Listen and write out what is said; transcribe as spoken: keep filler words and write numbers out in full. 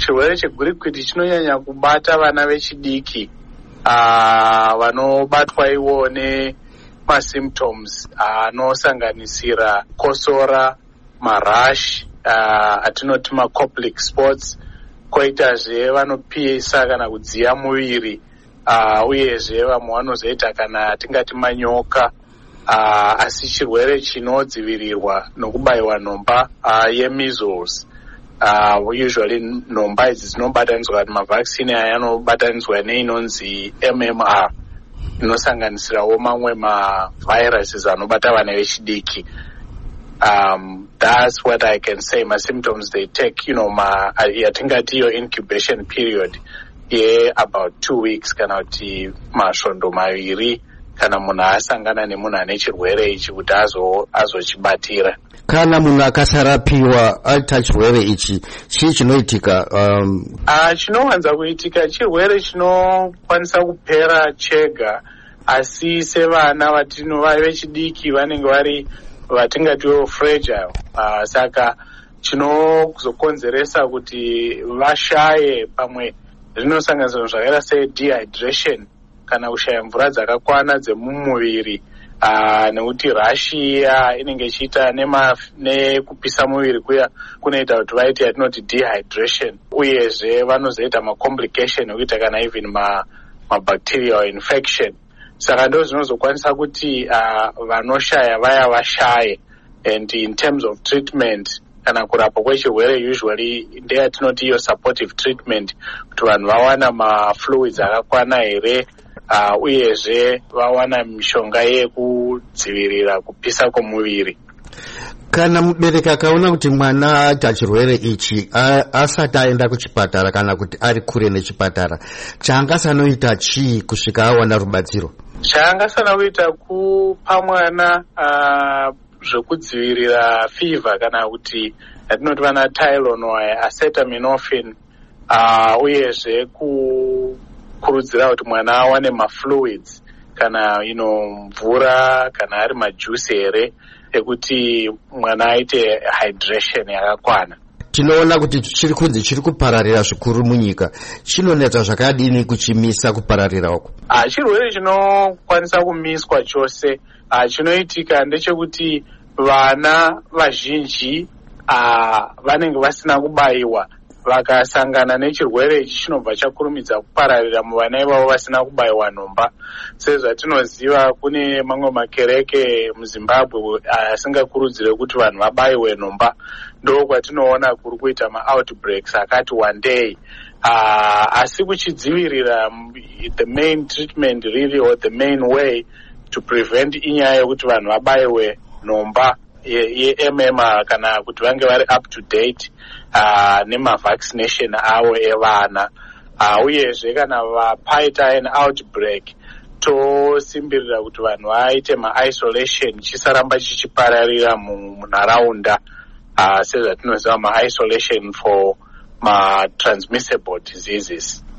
chirwere chegwirikwiti chinonyanya kubata vana vechidiki uh, vanobatwa iwo nemasymptoms anosanganisira uh, kosora, marash, uh, atinoti macoplic spots, koitazve vanopisa kana kudziya muviri, uh, uyezve vamwe vanozoita kana tingati manyoka, uh, asi chirwere chinodzivirirwa nokubayiwa nhomba uh, yemeasles. Uh, usually nhomba idzi dzinobatanidzwa mavhaccine aya anobatanidzwa neinonzi M M R inosanganisirawo mamwe maviruses anobata vana vechidiki. Um, that's what I can say. My symptoms, they take, you know, ma yatingati your incubation period ye about two weeks kana kuti masvondo maviri kana munhu asangana nemunhu ane chirwere ichi kuti azochibatira. Kana munhu akasarapiwa aita chirwere ichi, chii chinoitika? Um... Uh, chinowanza kuitika chirwere chinokwanisa kupera chega, asi sevana vatino vechidiki vanenge vari vatingatiwo fragile, uh, saka chinozokonzeresa kuti vashaye, pamwe zvinosanganisira zvakaita sedehydration kana kushaya mvura dzakakwana dzemumuviri, uh, nekuti rashi iya inenge ichiita nekupisa muviri kuya kunoita kuti vaite yatinoti dehydration, uyezve vanozoita macomplication ekuita kana even ma, mabacterial infection. Saka ndo zvinozokwanisa kuti uh, vanoshaya vaya vashaye. And in terms of treatment kana kurapwa kwechirwere usually ndeyatinoti iyo supportive treatment, kuti vanhu vawana mafluids akakwana here, uh, uyezve vawana mishonga yekudzivirira kupisa kwomuviri. Kana mubereki akaona kuti mwana aita chirwere ichi asati aenda kuchipatara kana kuti ari kure nechipatara, chaangasanoita chii kusvika awana rubatsiro? Chaangasana kuita kupa mwana uh, zvekudzivirira fever kana kuti yatinoti vana Tylenol, acetaminophen, uh, uyezve kukurudzira kuti mwana awane mafluids kana you know mvura kana ari majuice here ekuti mwana aite hydration yakakwana. Tinoona kuti chiri kunzi chiri kupararira zvikuru munyika. Chinonetsa zvakadini kuchimisa kupararira uku? Ah, chirwere chinokwanisa kumiswa chose. Ah, chinoitika ndechekuti vana vazhinji ah vanenge vasina kubayiwa, vakasangana nechirwere ichi chinobva chakurumidza kupararira muvana ivavo vasina kubayiwa nhomba. Sezvatinoziva kune mamwe makereke muZimbabwe asingakurudzire kuti vanhu vabayiwe nhomba. Ndo kwatinoona kuri kuita ma-outbreaks akati one day. Uh, asi kuchidzivirira, the main treatment really, or the main way to prevent inyaya yekuti vanhu vabayiwe nhomba ye-M M R kana kuti vange vari up to date uh, nema-vaccination avo evana. Uh, uyezve kana vapaita an outbreak, tosimbirira kuti vanhu vaite ma-isolation chisaramba chichipararira munharaunda, uh, sezvatinoziva ma-isolation for ma-transmissible diseases.